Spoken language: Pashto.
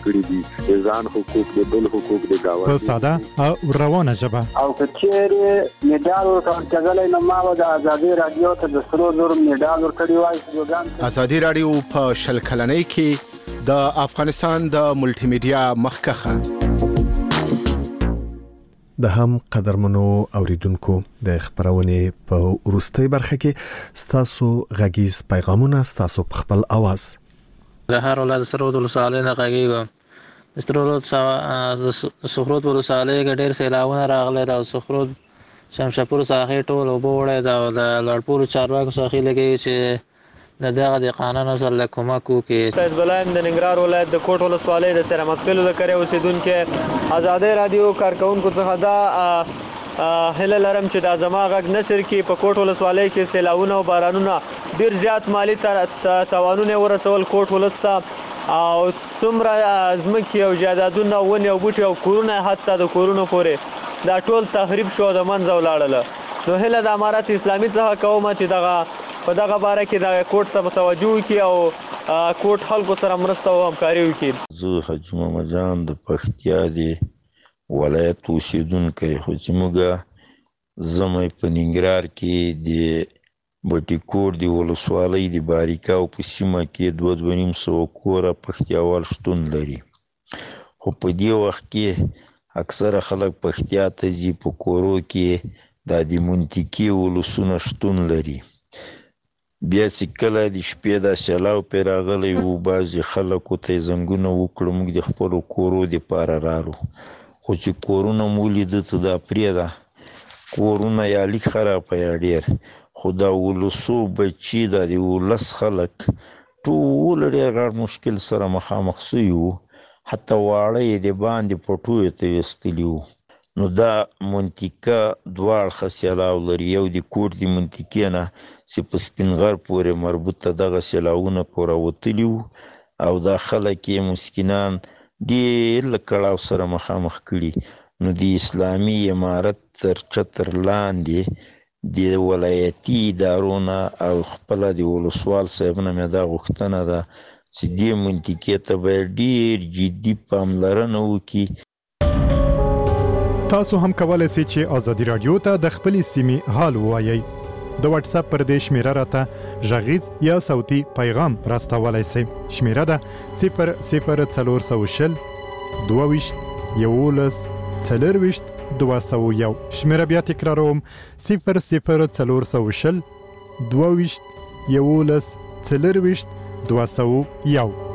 کړی دي د ځان حقوق د بل حقوق د گاوند په ساده او روانه ژبه او کچېره میډال ورکړل کېدل نو ما د ازادي رادیو ته د سرو زر میډال ورکړی وای. ازادي رادیو په شل کلنۍ کې د افغانستان د ملټي میډیا مخکخه د هم قدرمنو اوریدونکو د خبرونه په ورستۍ برخه کې ستاسو غږیز پیغامونه ستاسو په خپل आवाज د هر ولادت سره د رسالې نه غږیږي استرولت سخروت ورسالې کې ډېر سیلاونه راغلي دا سخروت شمشاپور ساحې ټول وبوړې دا د لړپور چارواکو ساحې لګي چې دغه د قانون سره کومک وکړي. حزب الله د ننګرهار ولایت د کوټ ولسوالۍ د سرمقتلو د کړه اوسیدونکو آزادۍ رادیو کارکونکو څخه دا هله لرم چې د زما غږ نشر کې په کوټ ولسوالۍ کې سیلاونه او بارانونه ډیر زیات مالی توانونه ورسول کوټ ولسته او څومره ازمکه او جادادونه ونی او بوټي او کورونه حتی د کورونو پورې دا ټول تخریب شو د منځ ولاړل. نو هله د امارات اسلامي څخه کوم چې دغه په دغه باره کې د کوټ ته متوجه وکړي او کوټ خلکو سره مرسته او همکاري وکړي. زه حاجي محمد جان د پښتیا دی ولایت اوسیدونکی خو چې موږ زموږ په ننګرهار کې د بټي کوټ د ولسوالۍ د باریکا او په سیمه کې 2.5 کوره پښتیاوال شتون لري. خو په دې وخت کې اکثره خلک پښتیا ته ځي په کورو کې د منطقي ولسونه شتون لري. بیا چې کله د شپې د سیلاو پې راغلی و بعضې خلکو ته یې زنګونه وکړو موږ د خپلو کورو دپاره رالو خو چې کورونه مو ولیده ته دا پرېږده کورونه یا لیک خرابه یا ډېر خو دا ولسو بچي دا د ولس خلک ټول ډېر غټ مشکل سره مخامخ سوي وو حتی واړه یې د باندې پټویو ته ویستلي وو. نو دا منطقه دوه اړخه سیلاو لري یو د کوټ د منطقې نه چې په سپینغر پورې مربوطه دغه سیلاونه پورې راوتلي وو او دا خلک یې مسکینان ډېر له کړاو سره مخامخ کړي. نو د اسلامي امارت تر چتر لاندې د ولایتي ادارو نه او خپله د ولسوال صاحب نه مې دا غوښتنه ده چې دې منطقې ته باید ډېر جدي پاملرنه وکړي. تاسو هم کولای شئ چې ازادي رادیو ته د خپلې سیمې حال ووایئ. د واتس اپ پر دې شمیره راته غږیز یا صوتي پیغام راستولای شئ. شمیره ده 00420 22 11 40 201. شمیره بیا تکراروم 00420 22 11 40 201.